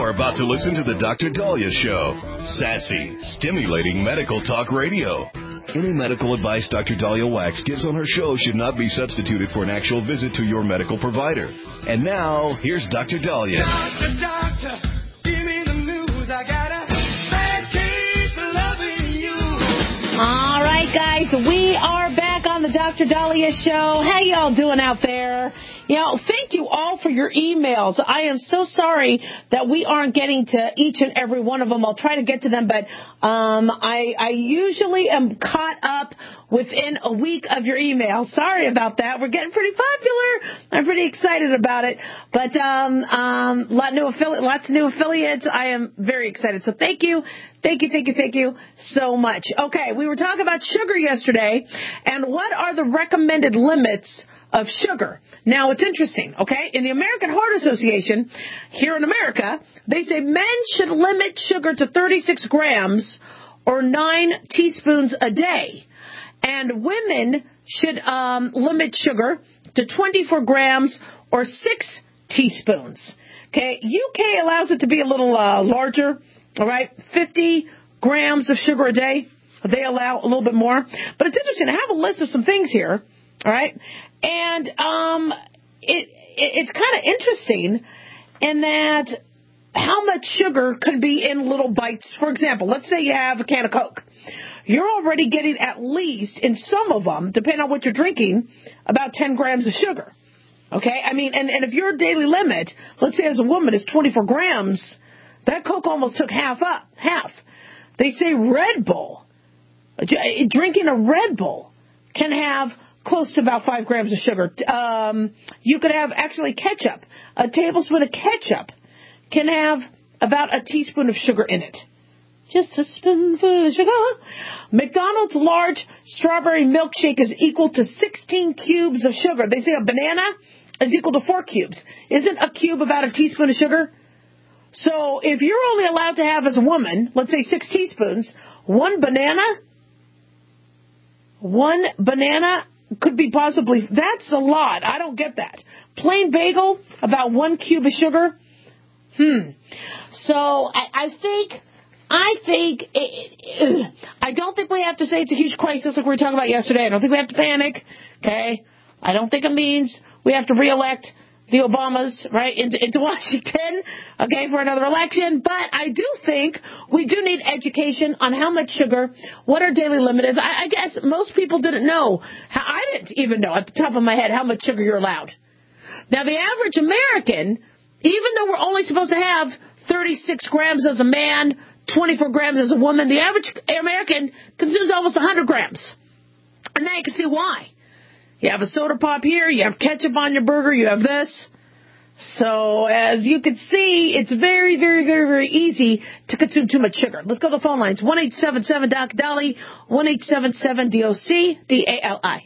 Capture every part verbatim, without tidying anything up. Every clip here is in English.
are about to listen to the Doctor Dahlia Show. Sassy, stimulating medical talk radio. Any medical advice Doctor Dahlia Wax gives on her show should not be substituted for an actual visit to your medical provider. And now, here's Doctor Dahlia. Doctor, doctor, give me the news. I got a bad case of loving you. All right, guys, we are back on the Doctor Dahlia Show. How y'all doing out there? You know, thank you all for your emails. I am so sorry that we aren't getting to each and every one of them. I'll try to get to them, but um, I, I usually am caught up within a week of your emails. Sorry about that. We're getting pretty popular. I'm pretty excited about it. But um, um, lot new affili- lots of new affiliates. I am very excited. So thank you. Thank you, thank you, thank you so much. Okay, we were talking about sugar yesterday, and what are the recommended limits of sugar? Now, it's interesting, okay? In the American Heart Association, here in America, they say men should limit sugar to thirty-six grams or nine teaspoons a day. And women should um, limit sugar to twenty-four grams or six teaspoons. Okay, U K allows it to be a little uh, larger, all right? fifty grams of sugar a day. They allow a little bit more. But it's interesting. I have a list of some things here, all right? And um, it, it it's kind of interesting in that how much sugar could be in little bites. For example, let's say you have a can of Coke. You're already getting at least, in some of them, depending on what you're drinking, about ten grams of sugar. Okay? I mean, and, and if your daily limit, let's say as a woman, is twenty-four grams, that Coke almost took half up, half. They say Red Bull, drinking a Red Bull can have close to about five grams of sugar. Um, you could have actually ketchup. A tablespoon of ketchup can have about a teaspoon of sugar in it. Just a spoonful of sugar. McDonald's large strawberry milkshake is equal to sixteen cubes of sugar. They say a banana is equal to four cubes. Isn't a cube about a teaspoon of sugar? So if you're only allowed to have as a woman, let's say six teaspoons, one banana, one banana could be possibly, that's a lot. I don't get that. Plain bagel, about one cube of sugar. Hmm. So I, I think, I think, it, it, I don't think we have to say it's a huge crisis like we were talking about yesterday. I don't think we have to panic. Okay. I don't think it means we have to reelect the Obamas, right, into, into Washington, okay, for another election. But I do think we do need education on how much sugar, what our daily limit is. I, I guess most people didn't know. How, I didn't even know at the top of my head how much sugar you're allowed. Now, the average American, even though we're only supposed to have thirty-six grams as a man, twenty-four grams as a woman, the average American consumes almost one hundred grams. And now you can see why. You have a soda pop here, you have ketchup on your burger, you have this. So, as you can see, it's very, very, very, very easy to consume too much sugar. Let's go to the phone lines. one eight seven seven D O C D A L I, one eight seven seven D O C D A L I.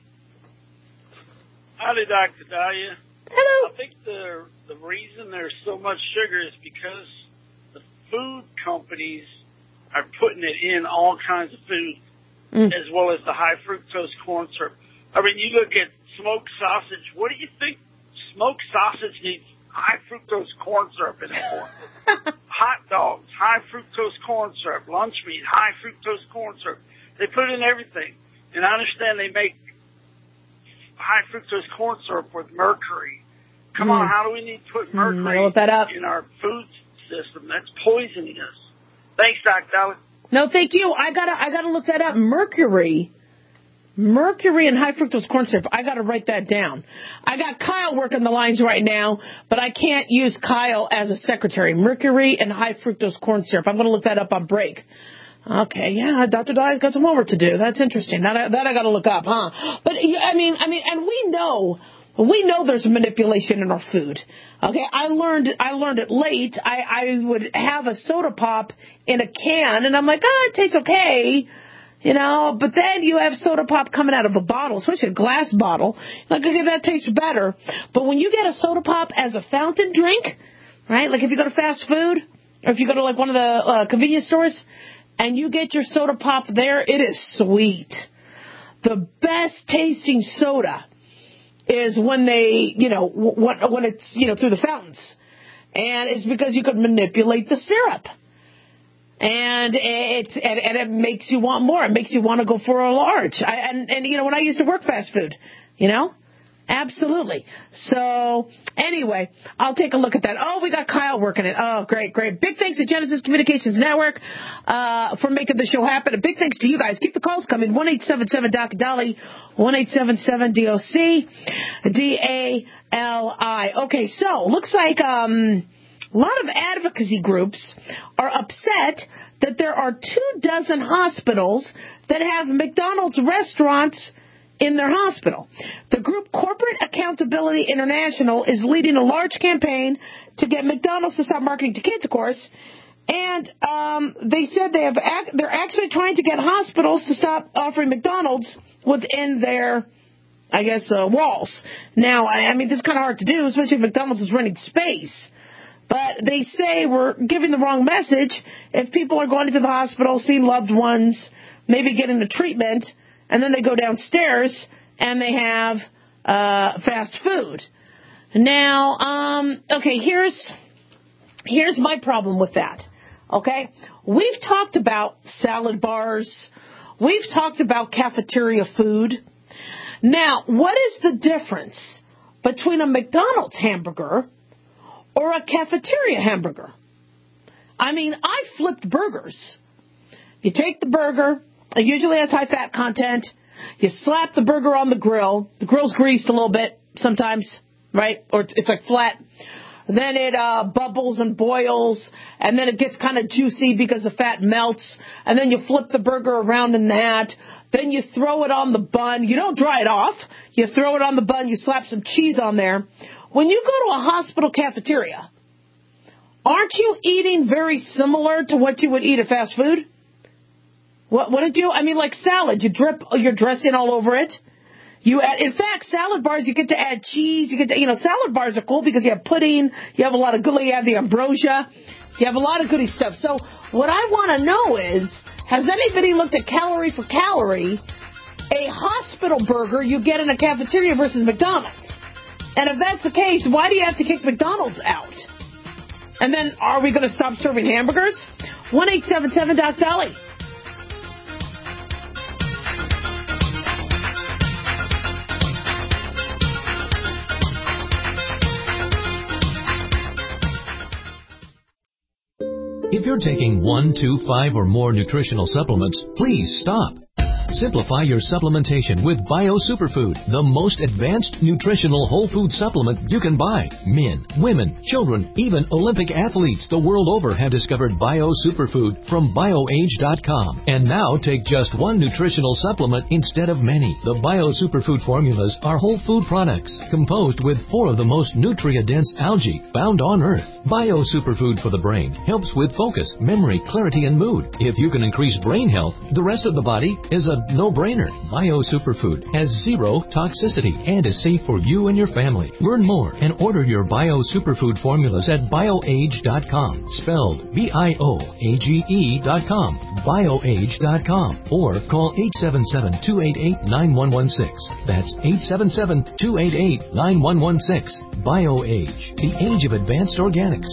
Howdy, Doctor Dahlia. Hello. I think the the reason there's so much sugar is because the food companies are putting it in all kinds of food, mm. as well as the high fructose corn syrup. I mean, you look at smoked sausage. What do you think smoked sausage needs high fructose corn syrup in it for? Hot dogs, high fructose corn syrup. Lunch meat, high fructose corn syrup. They put it in everything. And I understand they make high fructose corn syrup with mercury. Come mm. on, how do we need to put mercury mm, look that up. in our food system? That's poisoning us. Thanks, Doctor Dahlia. No, thank you. I gotta, I gotta look that up. Mercury. Mercury and high fructose corn syrup. I got to write that down. I got Kyle working the lines right now, but I can't use Kyle as a secretary. Mercury and high fructose corn syrup. I'm going to look that up on break. Okay, yeah, Doctor Dahlia's got some homework to do. That's interesting. That I, that I got to look up, huh? But I mean, I mean, and we know, we know there's manipulation in our food. Okay, I learned, I learned it late. I, I would have a soda pop in a can, and I'm like, oh, it tastes okay. You know, but then you have soda pop coming out of a bottle, especially a glass bottle. Like, okay, that tastes better. But when you get a soda pop as a fountain drink, right, like if you go to fast food or if you go to like one of the uh, convenience stores and you get your soda pop there, it is sweet. The best tasting soda is when they, you know, when, when it's, you know, through the fountains. And it's because you could manipulate the syrup. And it, and, and it makes you want more. It makes you want to go for a large. I, and, and, you know, when I used to work fast food, you know, absolutely. So, anyway, I'll take a look at that. Oh, we got Kyle working it. Oh, great, great. Big thanks to Genesis Communications Network uh, for making the show happen. And big thanks to you guys. Keep the calls coming. one eight seven seven D O C Dolly, one eight seven seven D O C D A L I. Okay, so, looks like... um. A lot of advocacy groups are upset that there are two dozen hospitals that have McDonald's restaurants in their hospital. The group Corporate Accountability International is leading a large campaign to get McDonald's to stop marketing to kids, of course. And um, they said they have act- they're actually trying to get hospitals to stop offering McDonald's within their, I guess, uh, walls. Now, I, I mean, this is kind of hard to do, especially if McDonald's is renting space. But they say we're giving the wrong message if people are going into the hospital, seeing loved ones, maybe getting a treatment, and then they go downstairs and they have uh, fast food. Now, um, okay, here's here's my problem with that. Okay, we've talked about salad bars. We've talked about cafeteria food. Now, what is the difference between a McDonald's hamburger or a cafeteria hamburger? I mean, I flipped burgers. You take the burger, it usually has high fat content. You slap the burger on the grill. The grill's greased a little bit sometimes, right? Or it's like flat. Then it uh, bubbles and boils, and then it gets kind of juicy because the fat melts. And then you flip the burger around in that. Then you throw it on the bun. You don't dry it off. You throw it on the bun. You slap some cheese on there. When you go to a hospital cafeteria, aren't you eating very similar to what you would eat at fast food? What, what did you, I mean, like salad, you drip your dressing all over it. You add, in fact, salad bars, you get to add cheese. You get to, you know, salad bars are cool because you have pudding, you have a lot of good, you have the ambrosia, you have a lot of goody stuff. So what I want to know is, has anybody looked at calorie for calorie, a hospital burger you get in a cafeteria versus McDonald's? And if that's the case, why do you have to kick McDonald's out? And then, are we going to stop serving hamburgers? one eight seven seven D O C Dolly. If you're taking one, two, five, or more nutritional supplements, please stop. Simplify your supplementation with Bio Superfood, the most advanced nutritional whole food supplement you can buy. Men, women, children, even Olympic athletes the world over have discovered Bio Superfood from bio age dot com. And now take just one nutritional supplement instead of many. The Bio Superfood formulas are whole food products composed with four of the most nutrient-dense algae found on Earth. Bio Superfood for the brain helps with focus, memory, clarity, and mood. If you can increase brain health, the rest of the body is a no-brainer. Bio Superfood has zero toxicity and is safe for you and your family. Learn more and order your Bio Superfood formulas at bio age dot com, spelled B I O A G E dot com, bio age dot com, or call eight seven seven, two eight eight, nine one one six. That's eight seven seven, two eight eight, nine one one six. BioAge, the age of advanced organics.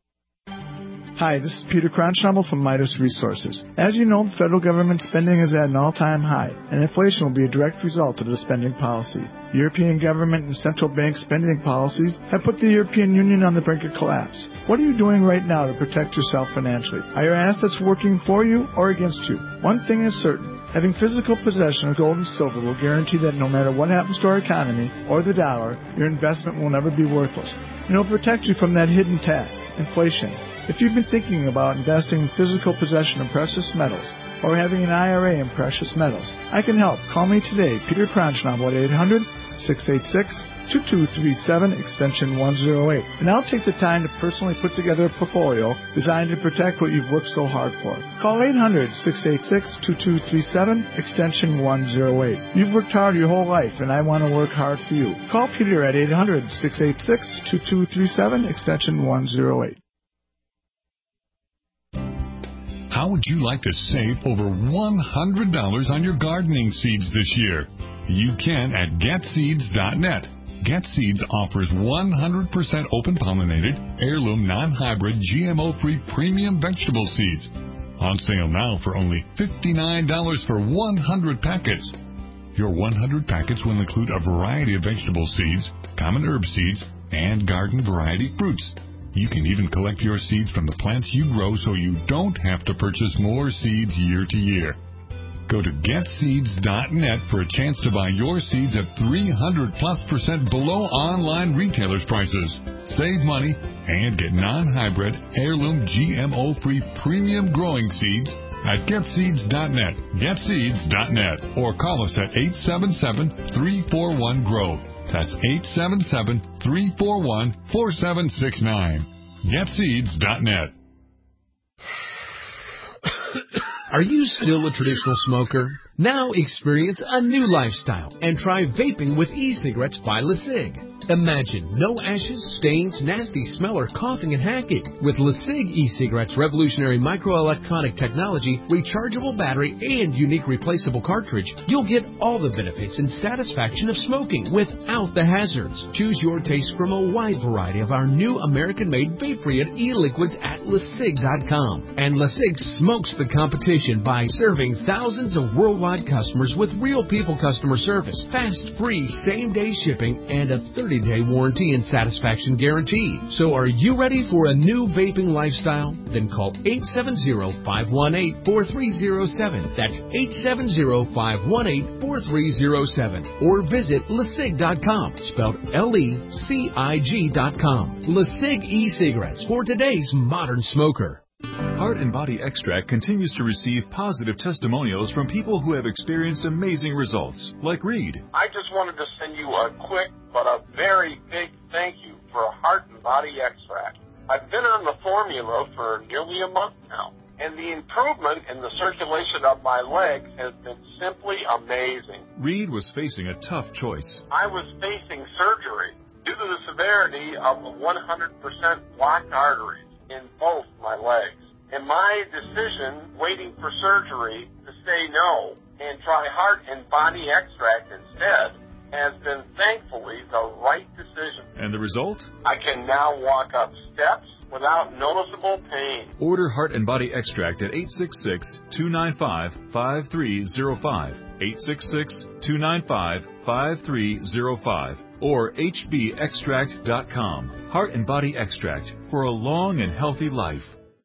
Hi, this is Peter Cronschnabel from Midas Resources. As you know, the federal government spending is at an all-time high, and inflation will be a direct result of the spending policy. European government and central bank spending policies have put the European Union on the brink of collapse. What are you doing right now to protect yourself financially? Are your assets working for you or against you? One thing is certain. Having physical possession of gold and silver will guarantee that no matter what happens to our economy or the dollar, your investment will never be worthless. And it will protect you from that hidden tax, inflation. If you've been thinking about investing in physical possession of precious metals or having an I R A in precious metals, I can help. Call me today, Peter Cronschnabel, at eight hundred, six eight six, two two three seven, extension one oh eight. And I'll take the time to personally put together a portfolio designed to protect what you've worked so hard for. Call eight hundred, six eight six, two two three seven, extension one oh eight. You've worked hard your whole life, and I want to work hard for you. Call Peter at eight hundred, six eight six, two two three seven, extension one oh eight. How would you like to save over one hundred dollars on your gardening seeds this year? You can at get seeds dot net. GetSeeds offers one hundred percent open-pollinated, heirloom, non-hybrid, G M O-free premium vegetable seeds. On sale now for only fifty-nine dollars for one hundred packets. Your one hundred packets will include a variety of vegetable seeds, common herb seeds, and garden variety fruits. You can even collect your seeds from the plants you grow so you don't have to purchase more seeds year to year. Go to get seeds dot net for a chance to buy your seeds at three hundred plus percent below online retailers' prices. Save money and get non-hybrid, heirloom, G M O-free premium growing seeds at get seeds dot net, get seeds dot net, or call us at eight seven seven, three four one, G R O W. That's eight seven seven, three four one, four seven six nine. get seeds dot net. Are you still a traditional smoker? Now experience a new lifestyle and try vaping with e-cigarettes by LeSig. Imagine no ashes, stains, nasty smell, or coughing and hacking. With LeSig e-cigarettes' revolutionary microelectronic technology, rechargeable battery, and unique replaceable cartridge, you'll get all the benefits and satisfaction of smoking without the hazards. Choose your taste from a wide variety of our new American-made vape-free e-liquids at LeSig dot com. And LeSig smokes the competition by serving thousands of worldwide customers with real people customer service, fast, free, same-day shipping, and a thirty-day warranty and satisfaction guarantee. So are you ready for a new vaping lifestyle? Then call eight seven zero, five one eight, four three zero seven. That's eight seven zero, five one eight, four three zero seven. Or visit LeSig dot com, spelled L E C I G dot com. LeSig e-cigarettes for today's modern smoker. Heart and Body Extract continues to receive positive testimonials from people who have experienced amazing results, like Reed. I just wanted to send you a quick but a very big thank you for Heart and Body Extract. I've been on the formula for nearly a month now, and the improvement in the circulation of my legs has been simply amazing. Reed was facing a tough choice. I was facing surgery due to the severity of the one hundred percent blocked arteries in both my legs. And my decision, waiting for surgery, to say no and try Heart and Body Extract instead, has been thankfully the right decision. And the result? I can now walk up steps without noticeable pain. Order Heart and Body Extract at eight six six, two nine five, five three zero five, eight six six, two nine five, five three zero five, or H B extract dot com. Heart and Body Extract for a long and healthy life.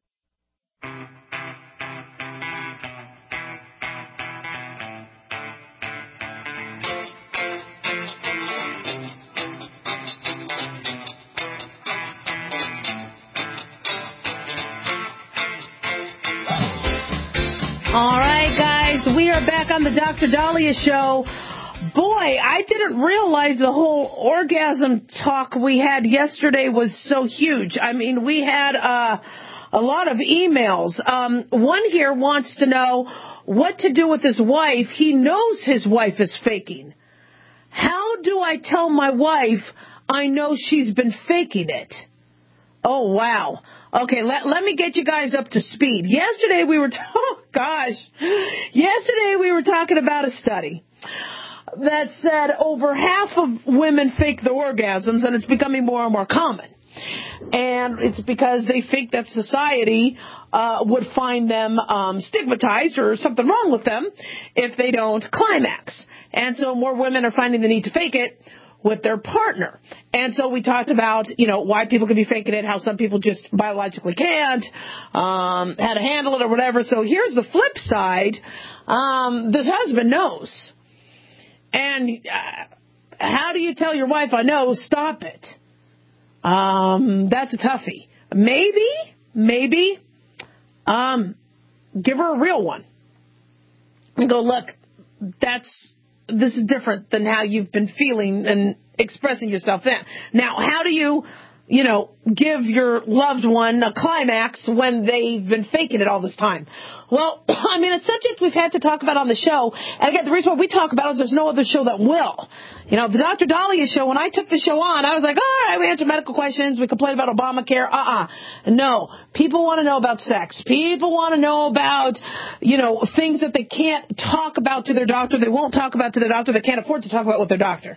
All right, guys, we are back on the Doctor Dahlia Show. Boy, I didn't realize the whole orgasm talk we had yesterday was so huge. I mean, we had uh, a lot of emails. Um, one here wants to know what to do with his wife. He knows his wife is faking. How do I tell my wife I know she's been faking it? Oh, wow. Okay, let, let me get you guys up to speed. Yesterday we were, t- oh gosh, yesterday we were talking about a study that said over half of women fake their orgasms, and it's becoming more and more common. And it's because they think that society uh, would find them um, stigmatized or something wrong with them if they don't climax. And so more women are finding the need to fake it with their partner. And so we talked about, you know, why people can be faking it, how some people just biologically can't, um, how to handle it or whatever. So here's the flip side. Um, this husband knows. And uh, how do you tell your wife, I know, stop it? Um, that's a toughie. Maybe, maybe, um, give her a real one. And go, look, that's, this is different than how you've been feeling and expressing yourself then. Now, how do you you know, give your loved one a climax when they've been faking it all this time? Well, I mean, a subject we've had to talk about on the show, and again, the reason why we talk about it is there's no other show that will. You know, the Doctor Dahlia show, when I took the show on, I was like, all right, we answer medical questions, we complain about Obamacare, uh-uh. No, people want to know about sex. People want to know about, you know, things that they can't talk about to their doctor, they won't talk about to their doctor, they can't afford to talk about with their doctor.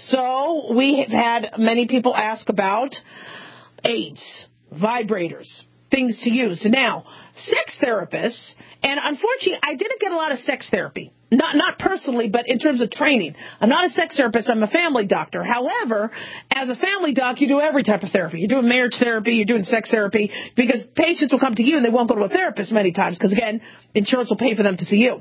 So we have had many people ask about aids, vibrators, things to use. Now, sex therapists, and unfortunately, I didn't get a lot of sex therapy. Not not personally, but in terms of training. I'm not a sex therapist. I'm a family doctor. However, as a family doc, you do every type of therapy. You're doing marriage therapy. You're doing sex therapy because patients will come to you and they won't go to a therapist many times because, again, insurance will pay for them to see you.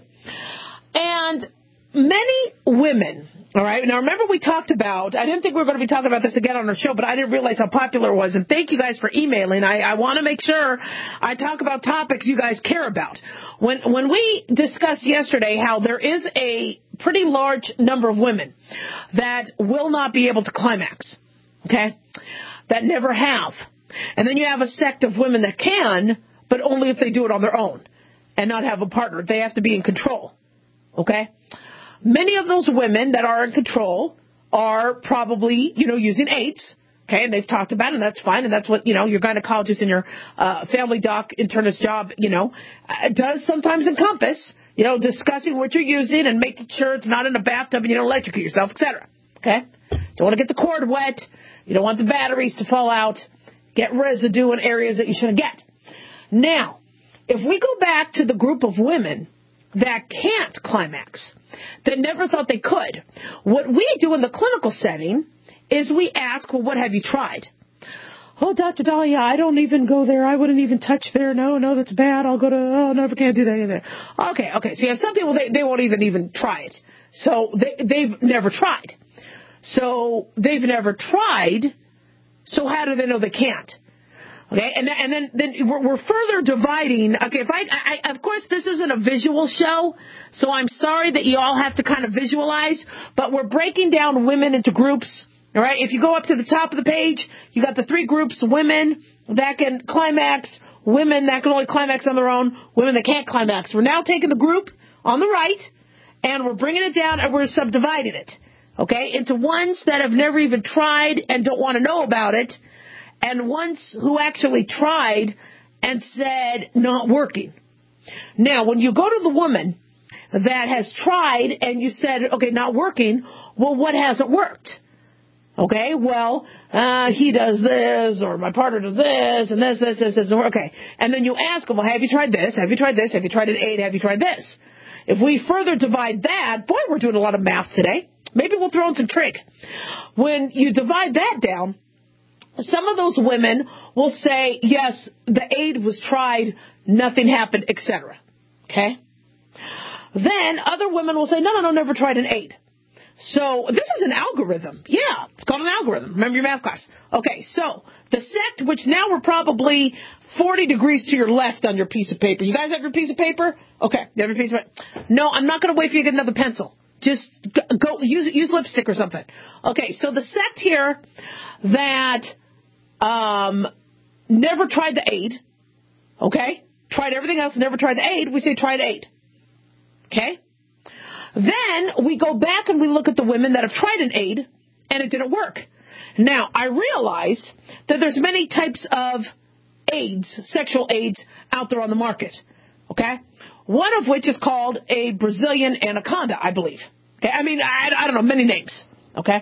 And many women, all right, now remember we talked about, I didn't think we were going to be talking about this again on our show, but I didn't realize how popular it was. And thank you guys for emailing. I, I want to make sure I talk about topics you guys care about. When when we discussed yesterday how there is a pretty large number of women that will not be able to climax, okay, that never have. And then you have a sect of women that can, but only if they do it on their own and not have a partner. They have to be in control, okay? Many of those women that are in control are probably, you know, using aids, okay, and they've talked about it, and that's fine, and that's what, you know, your gynecologist and your uh, family doc internist job, you know, uh, does sometimes encompass, you know, discussing what you're using and making sure it's not in a bathtub and you don't electrocute yourself, et cetera, okay? Don't want to get the cord wet. You don't want the batteries to fall out. Get residue in areas that you shouldn't get. Now, if we go back to the group of women that can't climax, that never thought they could, what we do in the clinical setting is we ask, well, what have you tried? Oh, Doctor Dahlia, I don't even go there. I wouldn't even touch there. No, no, that's bad. I'll go to, oh, never can't do that either. Okay, okay. So you have some people, they, they won't even even try it. So they, they've never tried. So they've never tried. So how do they know they can't? Okay, and and then then we're, we're further dividing. Okay, if I, I of course this isn't a visual show, so I'm sorry that you all have to kind of visualize. But we're breaking down women into groups. All right, if you go up to the top of the page, you got the three groups: women that can climax, women that can only climax on their own, women that can't climax. We're now taking the group on the right, and we're bringing it down, and we're subdividing it. Okay, into ones that have never even tried and don't want to know about it, and ones who actually tried and said not working. Now, when you go to the woman that has tried and you said, okay, not working, well, what hasn't worked? Okay, well, uh, he does this, or my partner does this, and this, this, this, this, okay. And then you ask them, well, have you tried this? Have you tried this? Have you tried an aid? Have you tried this? If we further divide that, boy, we're doing a lot of math today. Maybe we'll throw in some trig. When you divide that down, some of those women will say, yes, the aid was tried, nothing happened, et cetera. Okay? Then other women will say, no, no, no, never tried an aid. So this is an algorithm. Yeah, it's called an algorithm. Remember your math class. Okay, so the sect, which now we're probably forty degrees to your left on your piece of paper. You guys have your piece of paper? Okay, you have your piece of paper? No, I'm not going to wait for you to get another pencil. Just go use use lipstick or something. Okay, so the sect here that um, never tried the aid, okay, tried everything else, never tried the aid, we say tried aid. Okay? Then we go back and we look at the women that have tried an aid and it didn't work. Now, I realize that there's many types of aids, sexual aids, out there on the market. Okay? One of which is called a Brazilian anaconda, I believe. Okay? I mean, I, I don't know, many names. Okay?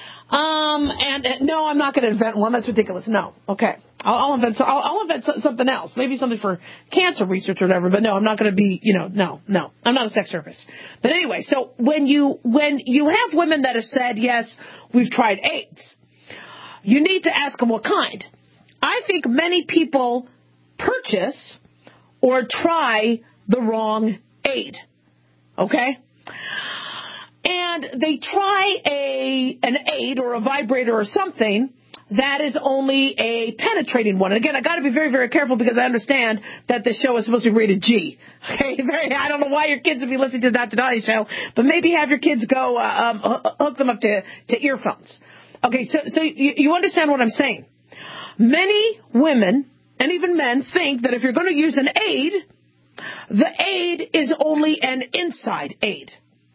Um, and, and no, I'm not going to invent one. That's ridiculous. No. Okay. I'll, I'll invent, I'll, I'll invent something else. Maybe something for cancer research or whatever, but no, I'm not going to be, you know, no, no. I'm not a sex therapist. But anyway, so when you, when you have women that have said, yes, we've tried AIDS, you need to ask them what kind. I think many people purchase or try the wrong aid. Okay? And they try a an aid or a vibrator or something that is only a penetrating one. And again, I got to be very, very careful because I understand that this show is supposed to be rated G. Okay, very, I don't know why your kids would be listening to the Doctor Dahlia show, but maybe have your kids go uh, um, hook them up to, to earphones. Okay, so so you, you understand what I'm saying. Many women and even men think that if you're going to use an aid, the aid is only an inside aid.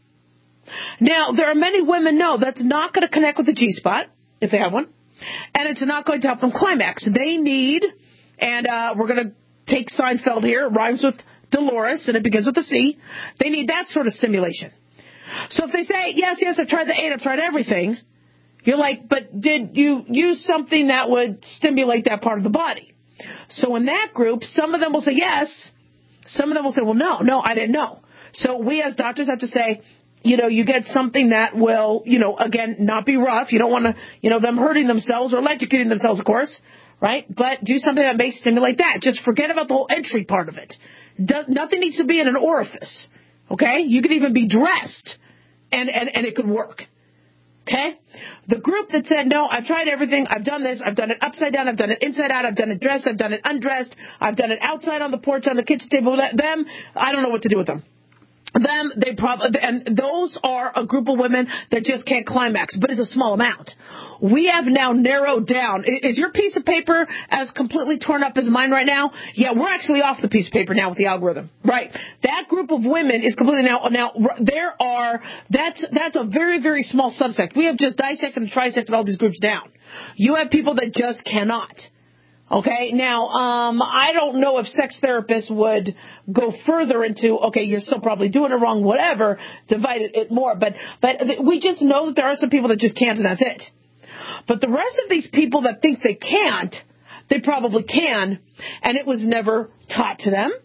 Now, there are many women know that's not going to connect with the G-spot, if they have one, and it's not going to help them climax. They need, and uh, we're going to take Seinfeld here, it rhymes with Dolores, and it begins with a C. They need that sort of stimulation. So if they say, yes, yes, I've tried the aid, I've tried everything, you're like, but did you use something that would stimulate that part of the body? So in that group, some of them will say yes, some of them will say, well, no, no, I didn't know. So we as doctors have to say, you know, you get something that will, you know, again, not be rough. You don't want to, you know, them hurting themselves or electrocuting themselves, of course, right? But do something that may stimulate that. Just forget about the whole entry part of it. Do, nothing needs to be in an orifice, okay? You could even be dressed, and, and, and it could work, okay? The group that said, no, I've tried everything. I've done this. I've done it upside down. I've done it inside out. I've done it dressed. I've done it undressed. I've done it outside on the porch, on the kitchen table. Them, I don't know what to do with them. Them, they probably, and those are a group of women that just can't climax, but it's a small amount. We have now narrowed down. Is your piece of paper as completely torn up as mine right now? Yeah, we're actually off the piece of paper now with the algorithm. Right. That group of women is completely now, now there are, that's, that's a very, very small subsect. We have just dissected and trisected all these groups down. You have people that just cannot. Okay, now, um, I don't know if sex therapists would go further into, okay, you're still probably doing it wrong, whatever, divide it, it more, but, but we just know that there are some people that just can't, and that's it. But the rest of these people that think they can't, they probably can, and it was never taught to them,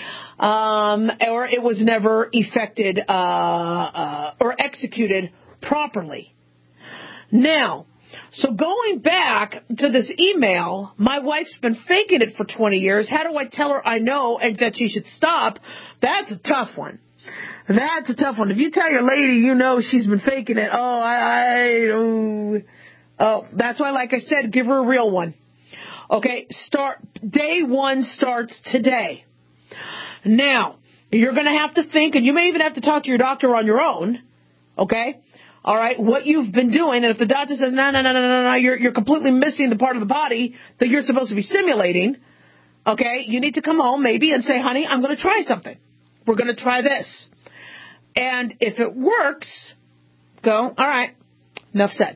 um, or it was never effected, uh, uh, or executed properly. Now, so going back to this email, my wife's been faking it for twenty years. How do I tell her I know and that she should stop? That's a tough one. That's a tough one. If you tell your lady you know she's been faking it, oh, I, I oh, oh, that's why, like I said, give her a real one. Okay, start, day one starts today. Now, you're going to have to think, and you may even have to talk to your doctor on your own, okay? All right, what you've been doing, and if the doctor says, no, no, no, no, no, no, you're, you're completely missing the part of the body that you're supposed to be stimulating, okay, you need to come home maybe and say, honey, I'm going to try something. We're going to try this. And if it works, go, all right, enough said.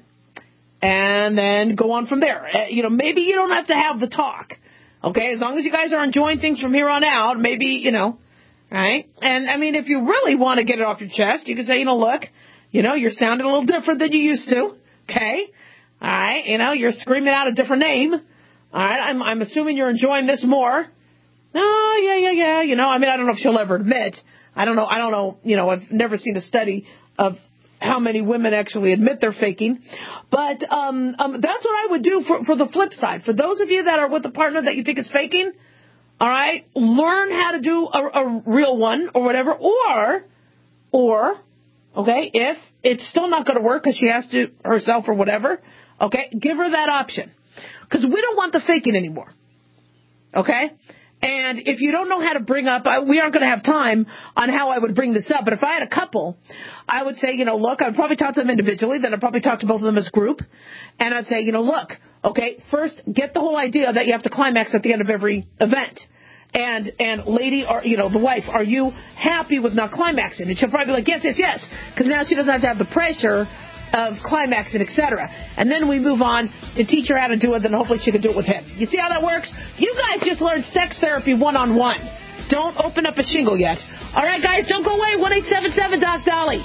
And then go on from there. Uh, you know, maybe you don't have to have the talk, okay, as long as you guys are enjoying things from here on out, maybe, you know, right? And, I mean, if you really want to get it off your chest, you can say, you know, look, you know, you're sounding a little different than you used to, okay? All right, you know, you're screaming out a different name. All right, I'm, I'm assuming you're enjoying this more. Oh, yeah, yeah, yeah, you know, I mean, I don't know if she'll ever admit. I don't know, I don't know, you know, I've never seen a study of how many women actually admit they're faking. But um, um, that's what I would do for, for the flip side. For those of you that are with a partner that you think is faking, all right, learn how to do a, a real one or whatever, or, or... Okay, if it's still not going to work because she has to herself or whatever, okay, give her that option. Because we don't want the faking anymore. Okay? And if you don't know how to bring up, we aren't going to have time on how I would bring this up. But if I had a couple, I would say, you know, look, I would probably talk to them individually. Then I'd probably talk to both of them as a group. And I'd say, you know, look, okay, first get the whole idea that you have to climax at the end of every event. And, and lady, or, you know, the wife, are you happy with not climaxing? And she'll probably be like, yes, yes, yes. Because now she doesn't have to have the pressure of climaxing, et cetera. And then we move on to teach her how to do it, then hopefully she can do it with him. You see how that works? You guys just learned sex therapy one-on-one. Don't open up a shingle yet. All right, guys, don't go away. one eight seven seven Doc Dolly.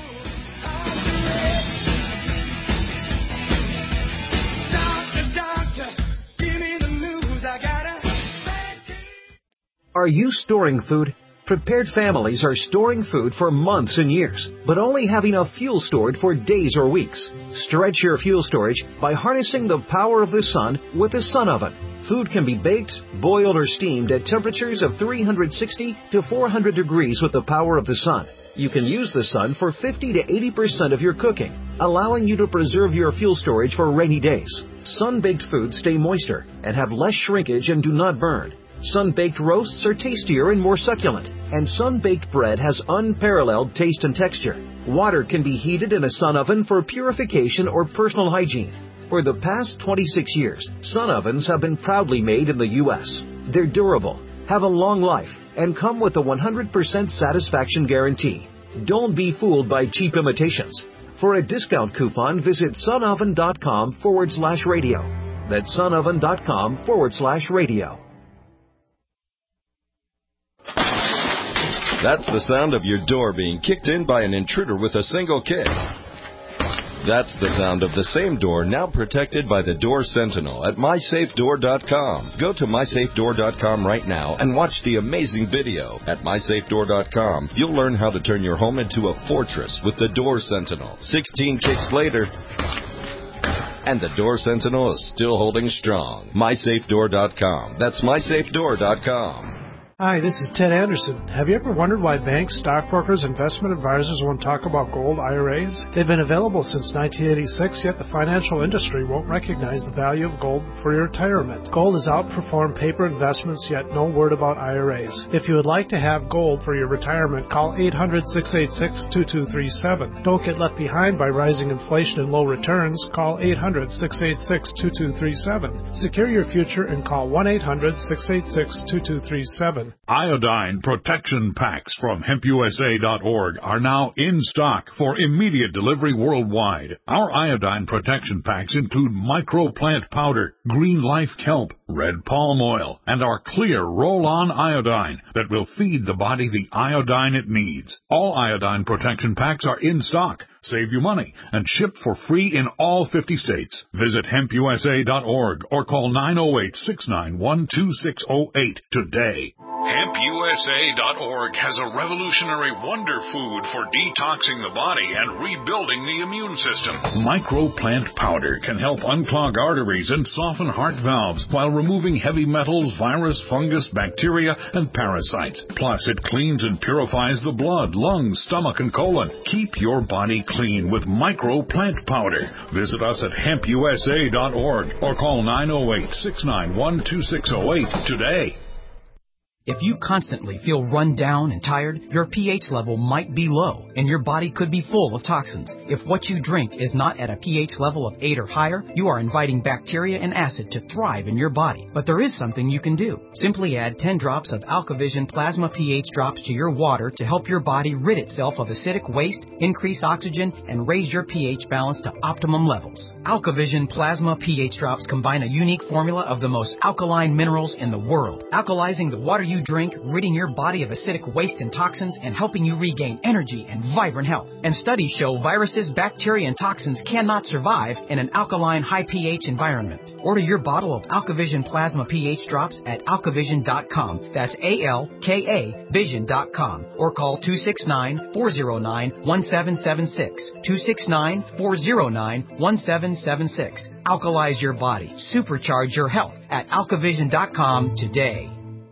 Are you storing food? Prepared families are storing food for months and years, but only have enough fuel stored for days or weeks. Stretch your fuel storage by harnessing the power of the sun with a sun oven. Food can be baked, boiled, or steamed at temperatures of three hundred sixty to four hundred degrees with the power of the sun. You can use the sun for fifty to eighty percent of your cooking, allowing you to preserve your fuel storage for rainy days. Sun-baked foods stay moister and have less shrinkage and do not burn. Sun-baked roasts are tastier and more succulent, and sun-baked bread has unparalleled taste and texture. Water can be heated in a sun oven for purification or personal hygiene. For the past twenty-six years, Sun Ovens have been proudly made in the U S They're durable, have a long life, and come with a one hundred percent satisfaction guarantee. Don't be fooled by cheap imitations. For a discount coupon, visit sunoven.com forward slash radio. That's sunoven.com forward slash radio. That's the sound of your door being kicked in by an intruder with a single kick. That's the sound of the same door now protected by the Door Sentinel at my safe door dot com. Go to my safe door dot com right now and watch the amazing video. At my safe door dot com, you'll learn how to turn your home into a fortress with the Door Sentinel. sixteen kicks later, and the Door Sentinel is still holding strong. my safe door dot com. That's my safe door dot com. Hi, this is Ted Anderson. Have you ever wondered why banks, stockbrokers, investment advisors won't talk about gold I R As? They've been available since nineteen eighty-six, yet the financial industry won't recognize the value of gold for your retirement. Gold has outperformed paper investments, yet no word about I R As. If you would like to have gold for your retirement, call eight hundred, six eight six, two two three seven. Don't get left behind by rising inflation and low returns. Call eight hundred, six eight six, two two three seven. Secure your future and call one eight hundred, six eight six, two two three seven. Iodine protection packs from hemp U S A dot org are now in stock for immediate delivery worldwide. Our iodine protection packs include microplant powder, green life kelp, red palm oil, and our clear roll-on iodine that will feed the body the iodine it needs. All iodine protection packs are in stock, save you money, and shipped for free in all fifty states. Visit hemp U S A dot org or call nine oh eight, six nine one, two six oh eight today. hemp U S A dot org has a revolutionary wonder food for detoxing the body and rebuilding the immune system. Microplant powder can help unclog arteries and soften heart valves while removing heavy metals, virus, fungus, bacteria, and parasites. Plus, it cleans and purifies the blood, lungs, stomach, and colon. Keep your body clean with Microplant powder. Visit us at hemp U S A dot org or call nine oh eight, six nine one, two six oh eight today. If you constantly feel run down and tired, your pH level might be low, and your body could be full of toxins. If what you drink is not at a pH level of eight or higher, you are inviting bacteria and acid to thrive in your body. But there is something you can do. Simply add ten drops of AlkaVision Plasma pH drops to your water to help your body rid itself of acidic waste, increase oxygen, and raise your pH balance to optimum levels. AlkaVision Plasma pH drops combine a unique formula of the most alkaline minerals in the world, alkalizing the water you drink, ridding your body of acidic waste and toxins, and helping you regain energy and vibrant health. And studies show viruses, bacteria, and toxins cannot survive in an alkaline, high pH environment. Order your bottle of AlkaVision Plasma pH drops at alkavision dot com. That's A L K A vision dot com. Or call two six nine, four oh nine, one seven seven six. two six nine, four oh nine, one seven seven six. Alkalize your body. Supercharge your health at alkavision dot com today.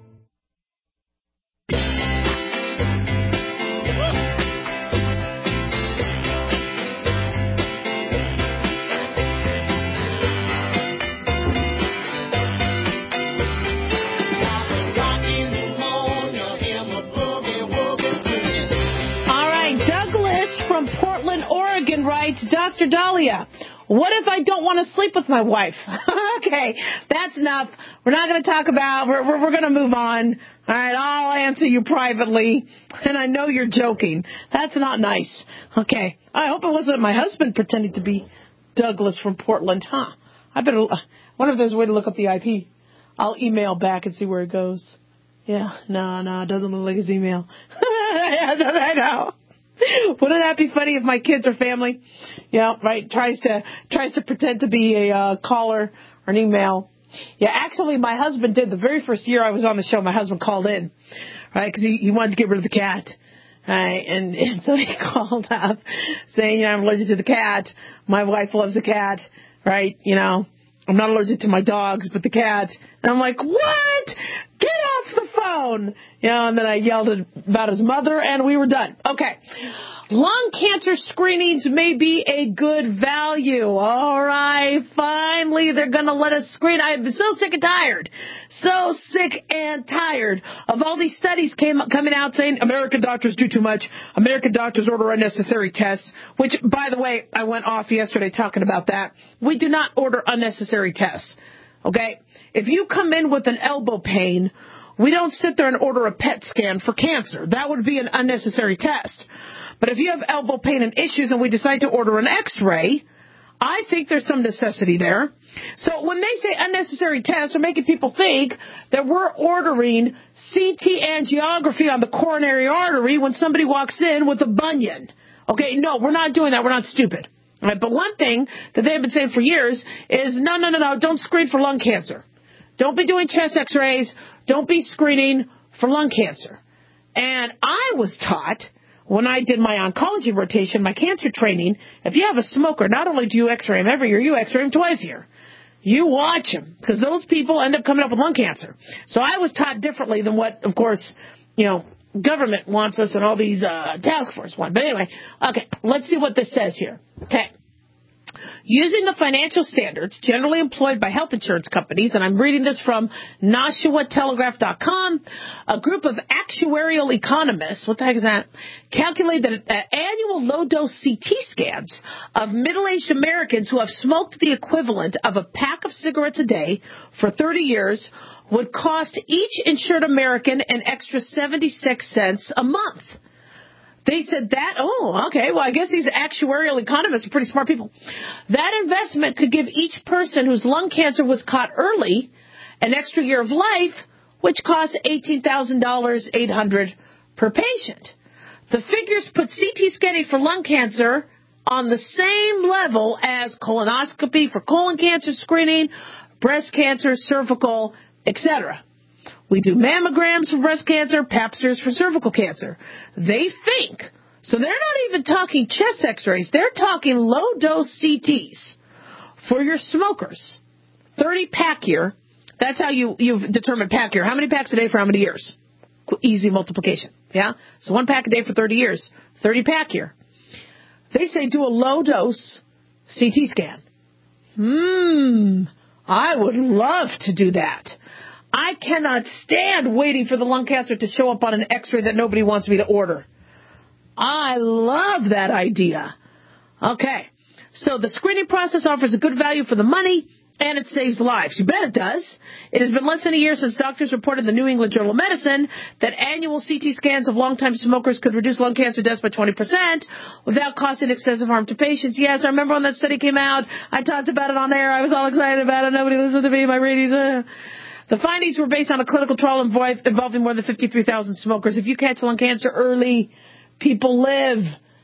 Writes, Doctor Dahlia, what if I don't want to sleep with my wife? Okay, that's enough. We're not going to talk about, we're, we're, we're going to move on. All right, I'll answer you privately, and I know you're joking. That's not nice. Okay, I hope it wasn't my husband pretending to be Douglas from Portland, huh? I better, one of those way to look up the I P. I'll email back and see where it goes. Yeah, no, no, it doesn't look like his email. I know. Wouldn't that be funny if my kids or family, yeah, right, tries to tries to pretend to be a uh, caller or an email? Yeah, actually, my husband did. The very first year I was on the show, my husband called in, right, because he, he wanted to get rid of the cat. Right, and, and so he called up saying, you know, I'm allergic to the cat. My wife loves the cat, right, you know. I'm not allergic to my dogs, but the cat. And I'm like, what? get off the phone. You know, and then I yelled about his mother, and we were done. Okay. Lung cancer screenings may be a good value. All right, finally, they're going to let us screen. I've been so sick and tired, so sick and tired of all these studies came coming out saying American doctors do too much. American doctors order unnecessary tests, which, by the way, I went off yesterday talking about that. We do not order unnecessary tests, okay? If you come in with an elbow pain, we don't sit there and order a P E T scan for cancer. That would be an unnecessary test. But if you have elbow pain and issues and we decide to order an x-ray, I think there's some necessity there. So when they say unnecessary tests, they're making people think that we're ordering C T angiography on the coronary artery when somebody walks in with a bunion. Okay, no, we're not doing that. We're not stupid. All right, but one thing that they've been saying for years is no, no, no, no, don't screen for lung cancer. Don't be doing chest x-rays. Don't be screening for lung cancer. And I was taught when I did my oncology rotation, my cancer training, if you have a smoker, not only do you x-ray them every year, you x-ray them twice a year. You watch them, because those people end up coming up with lung cancer. So I was taught differently than what, of course, you know, government wants us and all these uh, task force want. But anyway, okay, let's see what this says here. Okay. Using the financial standards generally employed by health insurance companies, and I'm reading this from Nashua Telegraph dot com, a group of actuarial economists, what the heck is that, calculate that uh, annual low-dose C T scans of middle-aged Americans who have smoked the equivalent of a pack of cigarettes a day for thirty years would cost each insured American an extra seventy-six cents a month. They said that, oh, okay, well, I guess these actuarial economists are pretty smart people. That investment could give each person whose lung cancer was caught early an extra year of life, which costs eighteen thousand eight hundred dollars per patient. The figures put C T scanning for lung cancer on the same level as colonoscopy for colon cancer screening, breast cancer, cervical, et cetera. We do mammograms for breast cancer, pap smears for cervical cancer. They think, so they're not even talking chest x-rays, they're talking low-dose C Ts for your smokers. thirty pack year, that's how you, you've determined pack year. How many packs a day for how many years? Easy multiplication, yeah? So one pack a day for thirty years, thirty pack year. They say do a low-dose C T scan. Hmm, I would love to do that. I cannot stand waiting for the lung cancer to show up on an x-ray that nobody wants me to order. I love that idea. Okay, so the screening process offers a good value for the money, and it saves lives. You bet it does. It has been less than a year since doctors reported in the New England Journal of Medicine that annual C T scans of longtime smokers could reduce lung cancer deaths by twenty percent without causing excessive harm to patients. Yes, I remember when that study came out. I talked about it on air. I was all excited about it. Nobody listened to me. My ratings... Uh. The findings were based on a clinical trial involving more than fifty-three thousand smokers. If you catch lung cancer early, people live.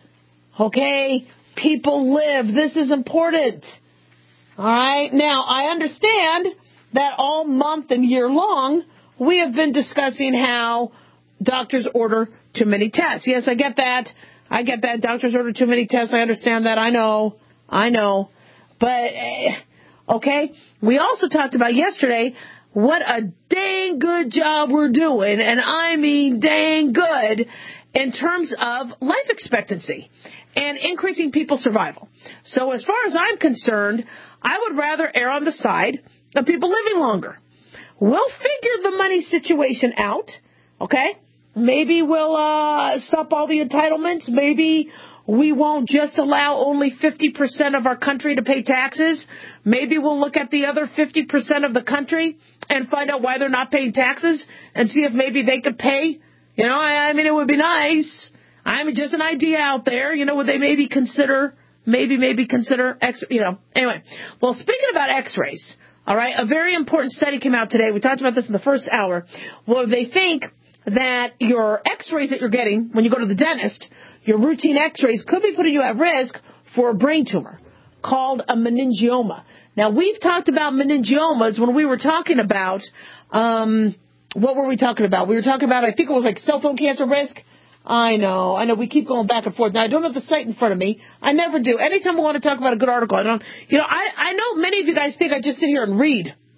Okay? People live. This is important. All right? Now, I understand that all month and year long, we have been discussing how doctors order too many tests. Yes, I get that. I get that. Doctors order too many tests. I understand that. I know. I know. But, okay? We also talked about yesterday what a dang good job we're doing, and I mean dang good, in terms of life expectancy and increasing people's survival. So as far as I'm concerned, I would rather err on the side of people living longer. We'll figure the money situation out, okay? Maybe we'll uh, stop all the entitlements. Maybe we won't just allow only fifty percent of our country to pay taxes. Maybe we'll look at the other fifty percent of the country and find out why they're not paying taxes and see if maybe they could pay. You know, I, I mean, it would be nice. I mean, just an idea out there. You know, would they maybe consider, maybe, maybe consider, X, you know. Anyway, well, speaking about x-rays, all right, a very important study came out today. We talked about this in the first hour. Well, they think that your x-rays that you're getting when you go to the dentist, your routine x-rays could be putting you at risk for a brain tumor called a meningioma. Now, we've talked about meningiomas when we were talking about, um, what were we talking about? We were talking about, I think it was like cell phone cancer risk. I know, I know, we keep going back and forth. Now, I don't have the site in front of me. I never do. Anytime I want to talk about a good article, I don't, you know, I, I know many of you guys think I just sit here and read.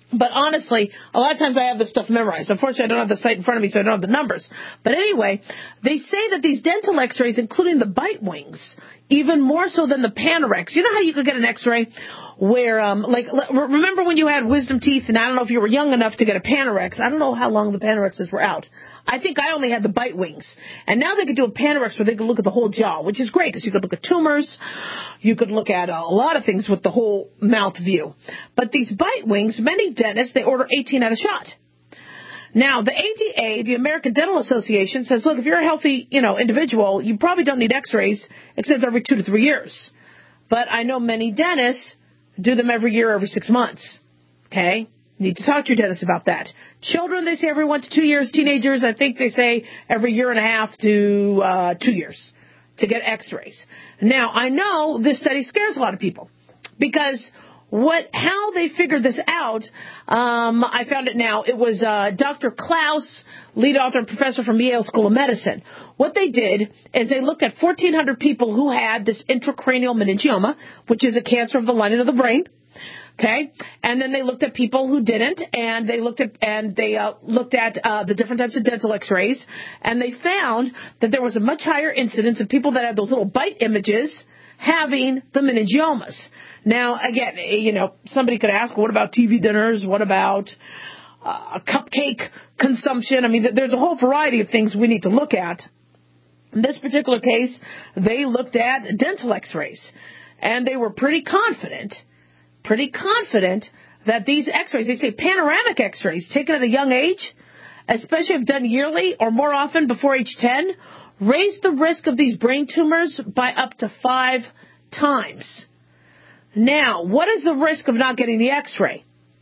But honestly, a lot of times I have this stuff memorized. Unfortunately, I don't have the site in front of me, so I don't have the numbers. But anyway, they say that these dental x-rays, including the bite wings, even more so than the Panorex. You know how you could get an x-ray where, um, like, remember when you had wisdom teeth, and I don't know if you were young enough to get a Panorex. I don't know how long the Panorexes were out. I think I only had the bite wings. And now they could do a Panorex where they could look at the whole jaw, which is great because you could look at tumors. You could look at a lot of things with the whole mouth view. But these bite wings, many dentists, they order eighteen at a shot. Now, the A D A, the American Dental Association, says, look, if you're a healthy, you know, individual, you probably don't need x-rays except every two to three years. But I know many dentists do them every year, every six months. Okay? You need to talk to your dentist about that. Children, they say every one to two years. Teenagers, I think they say every year and a half to uh, two years to get x-rays. Now, I know this study scares a lot of people because what, how they figured this out, um, I found it now. It was uh, Doctor Klaus, lead author and professor from Yale School of Medicine. What they did is they looked at fourteen hundred people who had this intracranial meningioma, which is a cancer of the lining of the brain. Okay, and then they looked at people who didn't, and they looked at and they uh, looked at uh, the different types of dental X-rays, and they found that there was a much higher incidence of people that had those little bite images having the meningiomas. Now, again, you know, somebody could ask, what about T V dinners? What about uh, cupcake consumption? I mean, there's a whole variety of things we need to look at. In this particular case, they looked at dental X-rays, and they were pretty confident, pretty confident that these X-rays, they say panoramic X-rays taken at a young age, especially if done yearly or more often before age ten, raise the risk of these brain tumors by up to five times. Now, what is the risk of not getting the X-ray?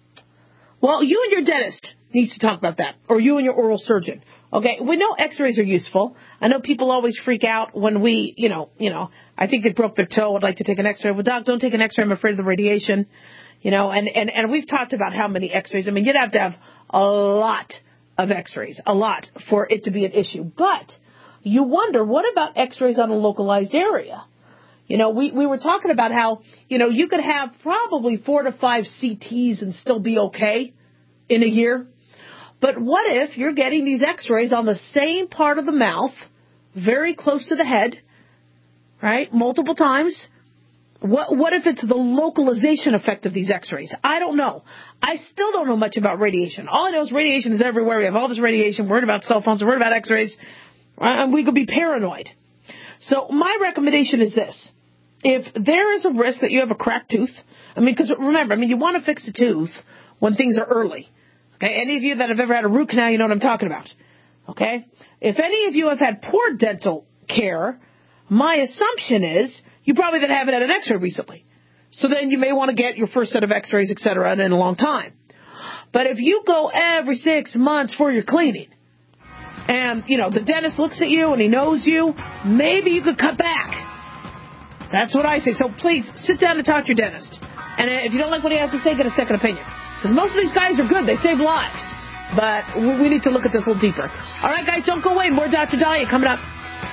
Well, you and your dentist needs to talk about that, or you and your oral surgeon. Okay, we know X-rays are useful. I know people always freak out when we, you know, you know, I think they broke their toe, would like to take an X-ray. Well, doc, don't take an X-ray. I'm afraid of the radiation. You know, and, and, and we've talked about how many X-rays. I mean, you'd have to have a lot of X-rays, a lot, for it to be an issue. But you wonder, what about X-rays on a localized area? You know, we, we were talking about how, you know, you could have probably four to five C Ts and still be okay in a year. But what if you're getting these X-rays on the same part of the mouth, very close to the head, right, multiple times? What, what if it's the localization effect of these X-rays? I don't know. I still don't know much about radiation. All I know is radiation is everywhere. We have all this radiation. We're worried about cell phones. We're worried about X-rays. And we could be paranoid. So my recommendation is this. If there is a risk that you have a cracked tooth, I mean, because remember, I mean, you want to fix a tooth when things are early. Okay, any of you that have ever had a root canal, you know what I'm talking about. Okay? If any of you have had poor dental care, my assumption is you probably then haven't had an X-ray recently. So then you may want to get your first set of X-rays, et cetera, in a long time. But if you go every six months for your cleaning, and, you know, the dentist looks at you and he knows you, maybe you could cut back. That's what I say. So please, sit down and talk to your dentist. And if you don't like what he has to say, get a second opinion. Because most of these guys are good. They save lives. But we need to look at this a little deeper. All right, guys, don't go away. More Doctor Dahlia coming up.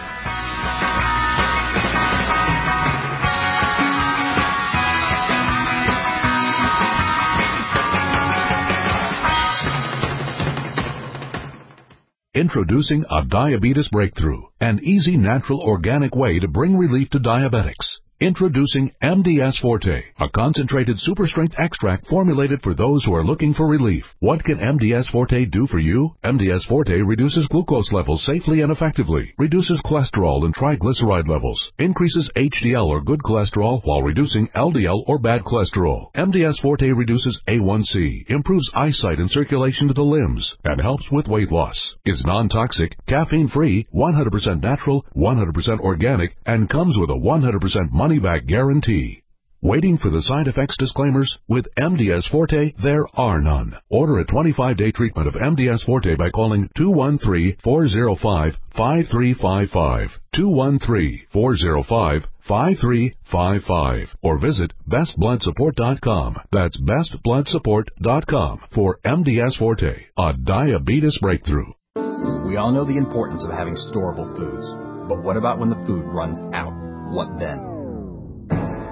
Introducing a diabetes breakthrough, an easy, natural, organic way to bring relief to diabetics. Introducing M D S Forte, a concentrated super-strength extract formulated for those who are looking for relief. What can M D S Forte do for you? M D S Forte reduces glucose levels safely and effectively, reduces cholesterol and triglyceride levels, increases H D L or good cholesterol while reducing L D L or bad cholesterol. M D S Forte reduces A one C, improves eyesight and circulation to the limbs, and helps with weight loss. Is non-toxic, caffeine-free, one hundred percent natural, one hundred percent organic, and comes with a one hundred percent money money-back guarantee. Waiting for the side effects disclaimers? With M D S Forte, there are none. Order a twenty-five day treatment of M D S Forte by calling two one three, four zero five, five three five five, two one three, four zero five, five three five five, or visit best blood support dot com. That's best blood support dot com for M D S Forte, a diabetes breakthrough. We all know the importance of having storable foods, but what about when the food runs out? What then?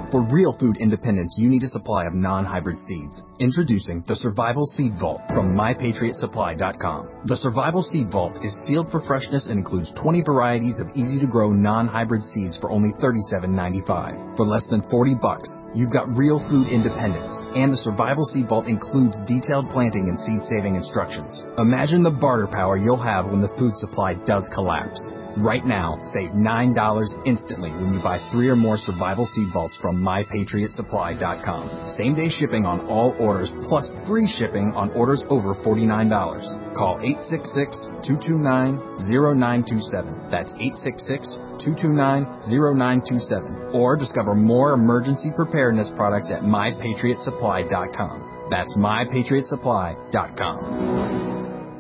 For real food independence, you need a supply of non-hybrid seeds. Introducing the Survival Seed Vault from my patriot supply dot com. The Survival Seed Vault is sealed for freshness and includes twenty varieties of easy-to-grow non-hybrid seeds for only thirty-seven ninety-five. For less than forty bucks, you've got real food independence. And the Survival Seed Vault includes detailed planting and seed-saving instructions. Imagine the barter power you'll have when the food supply does collapse. Right now, save nine dollars instantly when you buy three or more Survival Seed Vaults from my patriot supply dot com. Same-day shipping on all orders, plus free shipping on orders over forty-nine dollars. Call eight six six, two two nine, zero nine two seven. That's eight six six, two two nine, zero nine two seven. Or discover more emergency preparedness products at my patriot supply dot com. That's my patriot supply dot com.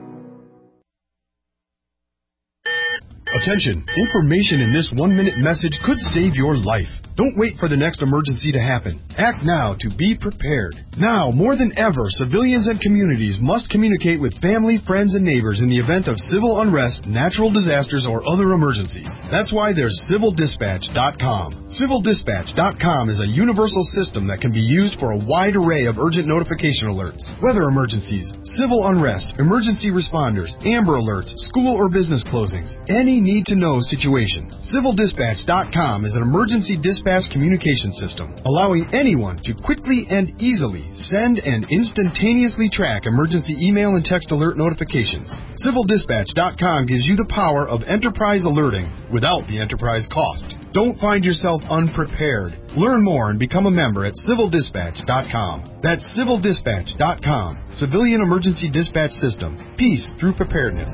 Attention! Information in this one-minute message could save your life. Don't wait for the next emergency to happen. Act now to be prepared. Now, more than ever, civilians and communities must communicate with family, friends, and neighbors in the event of civil unrest, natural disasters, or other emergencies. That's why there's civil dispatch dot com. civil dispatch dot com is a universal system that can be used for a wide array of urgent notification alerts, weather emergencies, civil unrest, emergency responders, Amber Alerts, school or business closings, any need-to-know situation. civil dispatch dot com is an emergency dispatch communication system, allowing anyone to quickly and easily send and instantaneously track emergency email and text alert notifications. civil dispatch dot com gives you the power of enterprise alerting without the enterprise cost. Don't find yourself unprepared. Learn more and become a member at civil dispatch dot com. That's civil dispatch dot com. Civilian Emergency Dispatch System. Peace through preparedness.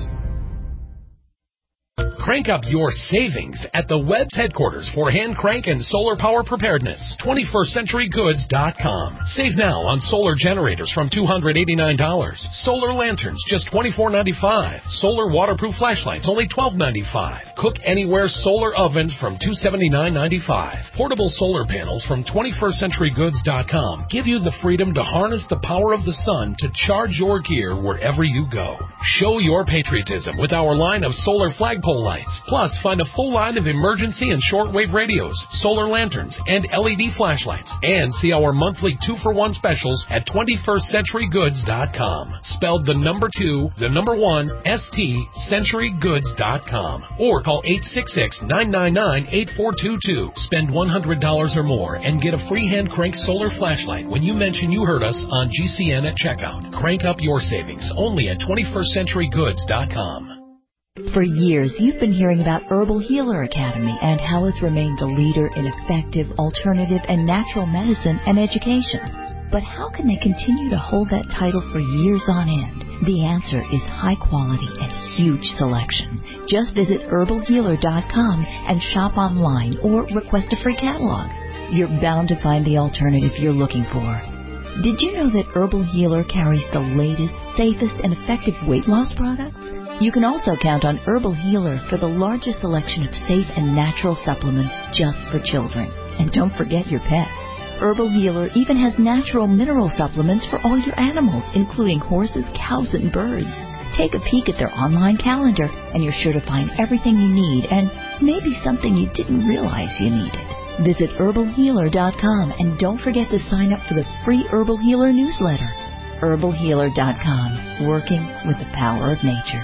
Crank up your savings at the Webb's headquarters for hand crank and solar power preparedness. twenty-first century goods dot com. Save now on solar generators from two hundred eighty-nine dollars. Solar lanterns just twenty-four ninety-five. Solar waterproof flashlights only twelve ninety-five. Cook anywhere solar ovens from two seventy-nine ninety-five. Portable solar panels from twenty-first century goods dot com give you the freedom to harness the power of the sun to charge your gear wherever you go. Show your patriotism with our line of solar flagpole lights. Plus, find a full line of emergency and shortwave radios, solar lanterns, and L E D flashlights. And see our monthly two-for-one specials at twenty-first century goods dot com. Spelled the number two, the number one, S T, century goods dot com. Or call eight six six, nine nine nine, eight four two two. Spend one hundred dollars or more and get a free hand crank solar flashlight when you mention you heard us on G C N at checkout. Crank up your savings only at twenty-first century goods dot com. For years, you've been hearing about Herbal Healer Academy and how it's remained the leader in effective, alternative, and natural medicine and education. But how can they continue to hold that title for years on end? The answer is high quality and huge selection. Just visit herbal healer dot com and shop online or request a free catalog. You're bound to find the alternative you're looking for. Did you know that Herbal Healer carries the latest, safest, and effective weight loss products? You can also count on Herbal Healer for the largest selection of safe and natural supplements just for children. And don't forget your pets. Herbal Healer even has natural mineral supplements for all your animals, including horses, cows, and birds. Take a peek at their online calendar, and you're sure to find everything you need and maybe something you didn't realize you needed. Visit herbal healer dot com and don't forget to sign up for the free Herbal Healer newsletter. herbal healer dot com, working with the power of nature.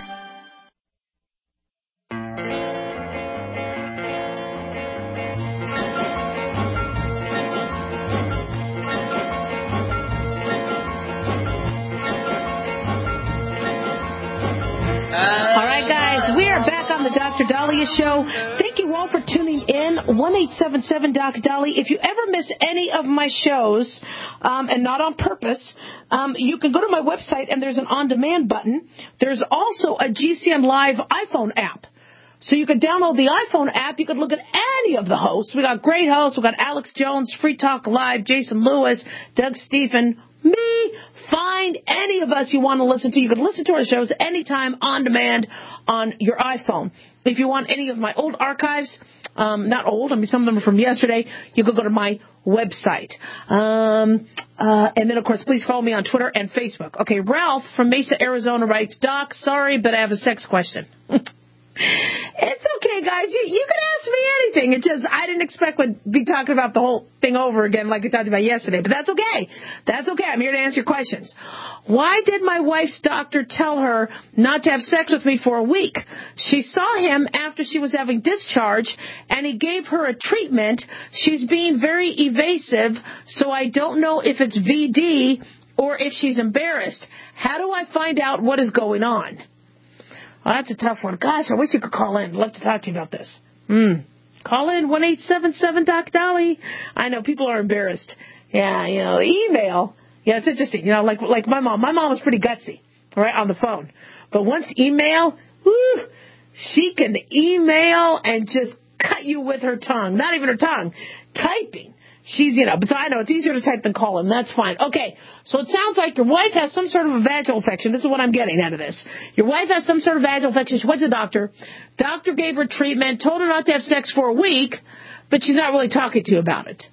All right, guys, we are back on the Doctor Dahlia Show. Thank you all for tuning in. one eight seven seven Doc Dolly. If you ever miss any of my shows, um, and not on purpose, um, you can go to my website and there's an on-demand button. There's also a G C N Live iPhone app. So you could download the iPhone app. You could look at any of the hosts. We got great hosts. We got Alex Jones, Free Talk Live, Jason Lewis, Doug Stephen, me. Find any of us you want to listen to. You can listen to our shows anytime on demand on your iPhone. If you want any of my old archives, um, not old, I mean some of them are from yesterday, you can go to my website. Um, uh, and then, of course, please follow me on Twitter and Facebook. Okay, Ralph from Mesa, Arizona writes, Doc, sorry, but I have a sex question. It's okay, guys, you, you can ask me anything. It just, I didn't expect we'd be talking about the whole thing over again like we talked about yesterday. But that's okay. That's okay. I'm here to answer your questions. Why did my wife's doctor tell her not to have sex with me for a week? She saw him after she was having discharge, and he gave her a treatment. She's being very evasive, so I don't know if it's V D or if she's embarrassed. How do I find out what is going on? Well, that's a tough one. Gosh, I wish you could call in. I'd love to talk to you about this. Mm. Call in, one eight seven seven Doc Dolly. I know people are embarrassed. Yeah, you know, email. Yeah, it's interesting. You know, like like my mom. My mom was pretty gutsy, right, on the phone. But once email, whoo, she can email and just cut you with her tongue. Not even her tongue. Typing. She's, you know, but so I know it's easier to type than call him. That's fine. Okay, so it sounds like your wife has some sort of a vaginal infection. This is what I'm getting out of this. Your wife has some sort of vaginal infection. She went to the doctor. Doctor gave her treatment, told her not to have sex for a week, but she's not really talking to you about it.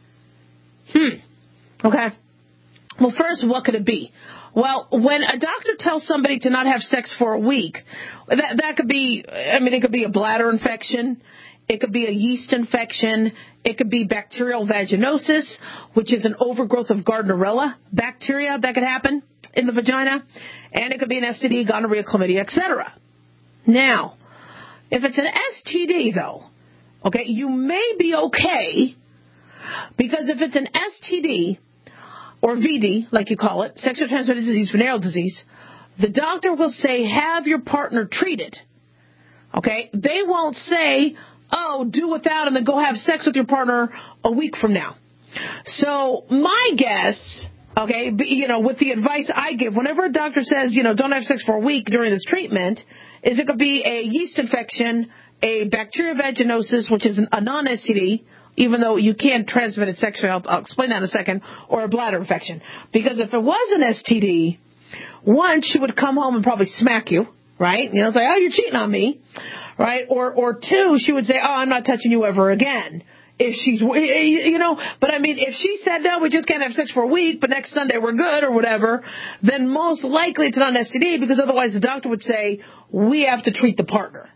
Hmm. Okay. Well, first, what could it be? Well, when a doctor tells somebody to not have sex for a week, that, that could be, I mean, it could be a bladder infection. It could be a yeast infection. It could be bacterial vaginosis, which is an overgrowth of Gardnerella bacteria that could happen in the vagina. And it could be an S T D, gonorrhea, chlamydia, et cetera. Now, if it's an S T D, though, okay, you may be okay, because if it's an S T D, or V D, like you call it, sexually transmitted disease, venereal disease, the doctor will say, have your partner treated. Okay? They won't say, oh, do without and then go have sex with your partner a week from now. So my guess, okay, you know, with the advice I give, whenever a doctor says, you know, don't have sex for a week during this treatment, is it could be a yeast infection, a bacterial vaginosis, which is a non-S T D, even though you can't transmit it sexually. I'll, I'll explain that in a second, or a bladder infection. Because if it was an S T D, one, she would come home and probably smack you, right? You know, say, oh, you're cheating on me. Right? Or, or two, she would say, oh, I'm not touching you ever again. If she's, you know, but I mean, if she said, no, we just can't have sex for a week, but next Sunday we're good or whatever, then most likely it's not an S T D, because otherwise the doctor would say, we have to treat the partner.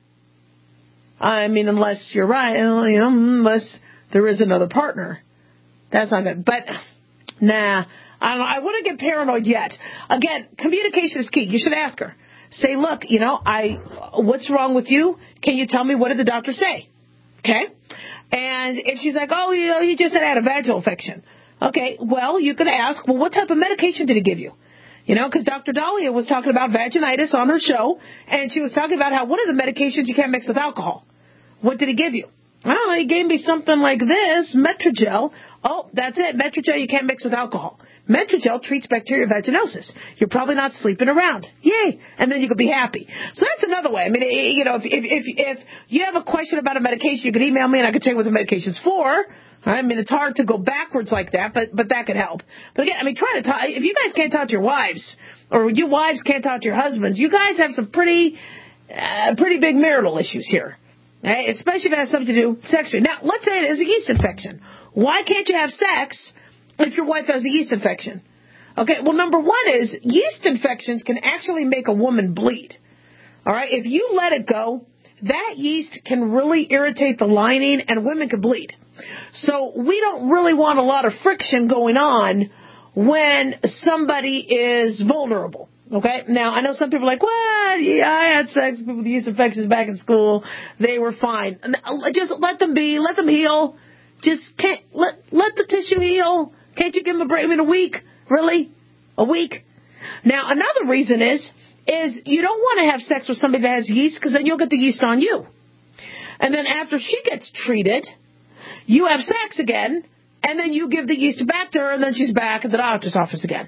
I mean, unless you're right, you know, unless there is another partner. That's not good. But, nah, I don't know. I wouldn't get paranoid yet. Again, communication is key. You should ask her. Say, look, you know, I, what's wrong with you? Can you tell me, what did the doctor say? Okay? And if she's like, oh, you know, he just said I had a vaginal infection. Okay, well, you could ask, well, what type of medication did he give you? You know, because Doctor Dahlia was talking about vaginitis on her show, and she was talking about how one of the medications you can't mix with alcohol. What did he give you? Well, he gave me something like this, Metrogel. Oh, that's it, Metrogel you can't mix with alcohol. Metrogel treats bacterial vaginosis. You're probably not sleeping around. Yay. And then you could be happy. So that's another way. I mean, you know, if, if, if, if you have a question about a medication, you could email me and I could tell you what the medication's for. I mean, it's hard to go backwards like that, but, but that could help. But again, I mean, try to talk. If you guys can't talk to your wives, or you wives can't talk to your husbands, you guys have some pretty, uh, pretty big marital issues here. Right? Especially if it has something to do sexually. Now, let's say it is a yeast infection. Why can't you have sex if your wife has a yeast infection? Okay, well, number one is yeast infections can actually make a woman bleed. All right, if you let it go, that yeast can really irritate the lining and women can bleed. So we don't really want a lot of friction going on when somebody is vulnerable. Okay, now I know some people are like, what? Yeah, I had sex with people with yeast infections back in school. They were fine. Just let them be. Let them heal. Just can't let let the tissue heal. Can't you give them a break? I mean, a week? Really? A week? Now, another reason is, is you don't want to have sex with somebody that has yeast, because then you'll get the yeast on you. And then after she gets treated, you have sex again, and then you give the yeast back to her, and then she's back at the doctor's office again.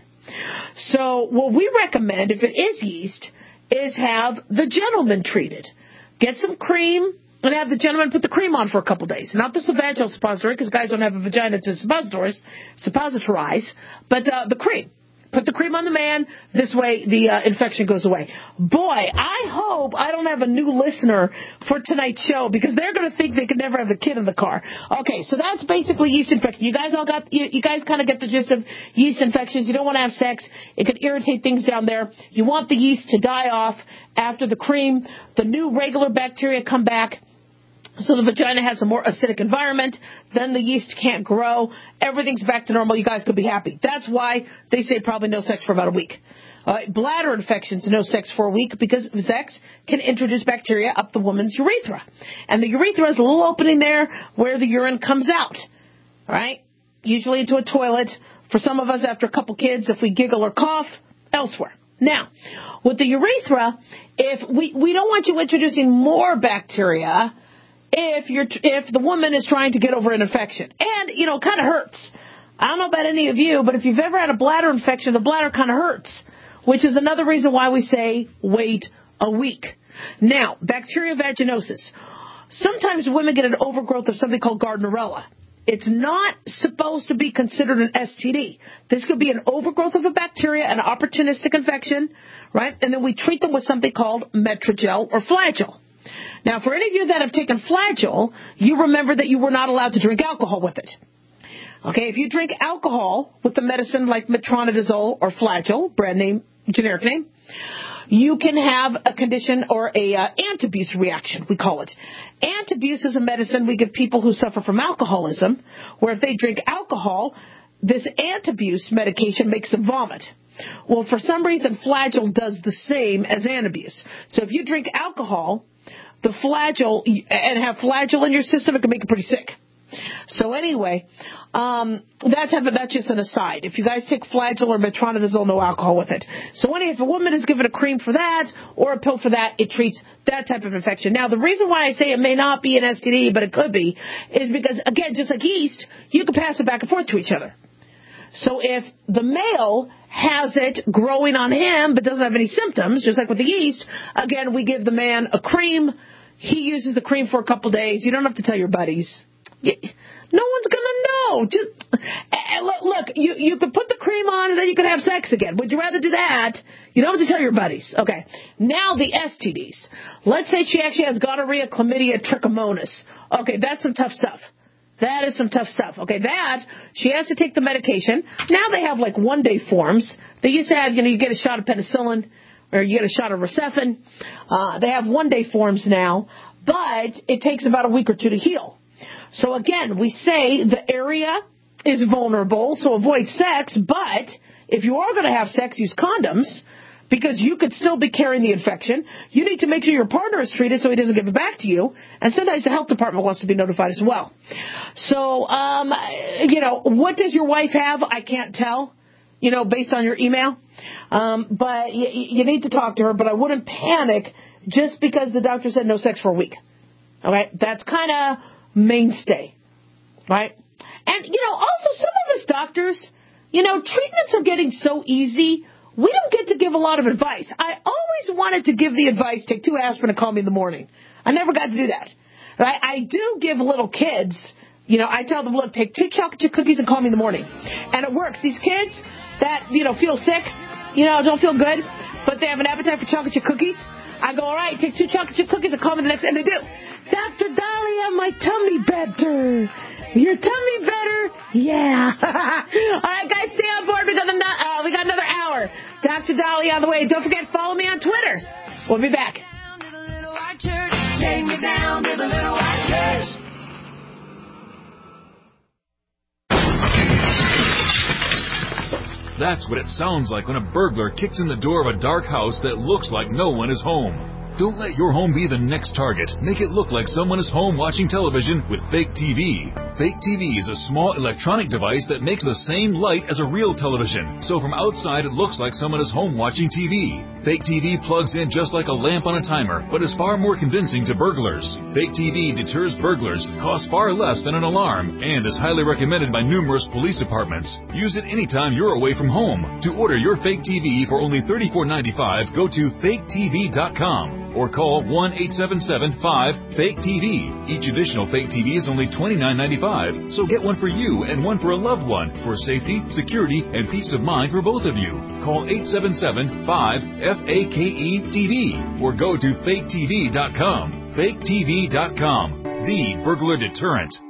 So what we recommend, if it is yeast, is have the gentleman treated. Get some cream, and have the gentleman put the cream on for a couple days. Not the vaginal suppository, because guys don't have a vagina to suppositories, suppositorise, but uh, the cream. Put the cream on the man. This way the uh, infection goes away. Boy, I hope I don't have a new listener for tonight's show, because they're going to think they could never have a kid in the car. Okay, so that's basically yeast infection. You guys all got, you, you guys kind of get the gist of yeast infections. You don't want to have sex. It could irritate things down there. You want the yeast to die off after the cream. The new regular bacteria come back. So the vagina has a more acidic environment. Then the yeast can't grow. Everything's back to normal. You guys could be happy. That's why they say probably no sex for about a week. Uh, bladder infections, no sex for a week because sex can introduce bacteria up the woman's urethra. And the urethra is a little opening there where the urine comes out. All right? Usually into a toilet. For some of us, after a couple kids, if we giggle or cough, elsewhere. Now, with the urethra, if we, we don't want you introducing more bacteria if you're if the woman is trying to get over an infection. And, you know, it kind of hurts. I don't know about any of you, but if you've ever had a bladder infection, the bladder kind of hurts, which is another reason why we say wait a week. Now, bacterial vaginosis. Sometimes women get an overgrowth of something called Gardnerella. It's not supposed to be considered an S T D. This could be an overgrowth of a bacteria, an opportunistic infection, right? And then we treat them with something called Metrogel or Flagyl. Now, for any of you that have taken Flagyl, you remember that you were not allowed to drink alcohol with it. Okay, if you drink alcohol with the medicine like metronidazole or Flagyl, brand name, generic name, you can have a condition or a uh, antabuse reaction, we call it. Antabuse is a medicine we give people who suffer from alcoholism, where if they drink alcohol, this antabuse medication makes them vomit. Well, for some reason, Flagyl does the same as antabuse. So if you drink alcohol, the Flagyl, and have Flagyl in your system, it can make you pretty sick. So anyway, um, that's that's just an aside. If you guys take Flagyl or metronidazole, no alcohol with it. So anyway, if a woman is given a cream for that or a pill for that, it treats that type of infection. Now, the reason why I say it may not be an S T D, but it could be, is because, again, just like yeast, you can pass it back and forth to each other. So if the male has it growing on him but doesn't have any symptoms, just like with the yeast, again, we give the man a cream. He uses the cream for a couple days. You don't have to tell your buddies. No one's going to know. Just look, you, you could put the cream on and then you could have sex again. Would you rather do that? You don't have to tell your buddies. Okay. Now the S T Ds. Let's say she actually has gonorrhea, chlamydia, trichomonas. Okay, that's some tough stuff. That is some tough stuff. Okay, that, she has to take the medication. Now they have like one-day forms. They used to have, you know, you get a shot of penicillin or you get a shot of Rocephin. Uh, they have one-day forms now, but it takes about a week or two to heal. So again, we say the area is vulnerable, so avoid sex, but if you are going to have sex, use condoms, because you could still be carrying the infection. You need to make sure your partner is treated so he doesn't give it back to you, and sometimes the health department wants to be notified as well. So, um, you know, what does your wife have? I can't tell, you know, based on your email, um, but y- you need to talk to her, but I wouldn't panic just because the doctor said no sex for a week. Okay, that's kind of mainstay, right? And, you know, also some of us doctors, you know, treatments are getting so easy, we don't get to give a lot of advice. I always wanted to give the advice, take two aspirin and call me in the morning. I never got to do that, right? I do give little kids, you know, I tell them, look, take two chocolate chip cookies and call me in the morning. And it works. These kids that, you know, feel sick, you know, don't feel good, but they have an appetite for chocolate chip cookies, I go, all right, take two chocolate chip cookies and call me the next, and they do. Doctor Dahlia, my tummy better. Your tummy better? Yeah. All right, guys, stay on board. We got, the, uh, we got another hour. Doctor Dahlia on the way. Don't forget, follow me on Twitter. We'll be back. Take me down to the little white church. That's what it sounds like when a burglar kicks in the door of a dark house that looks like no one is home. Don't let your home be the next target. Make it look like someone is home watching television with Fake T V. Fake T V is a small electronic device that makes the same light as a real television. So from outside, it looks like someone is home watching T V. Fake T V plugs in just like a lamp on a timer, but is far more convincing to burglars. Fake T V deters burglars, costs far less than an alarm, and is highly recommended by numerous police departments. Use it anytime you're away from home. To order your Fake T V for only thirty-four ninety-five, go to fake t v dot com. Or call one eight seven seven five fake T V. Each additional Fake T V is only twenty-nine ninety-five, so get one for you and one for a loved one for safety, security, and peace of mind for both of you. Call eight seven seven five F A K E T V or go to fake t v dot com. fake t v dot com, the burglar deterrent.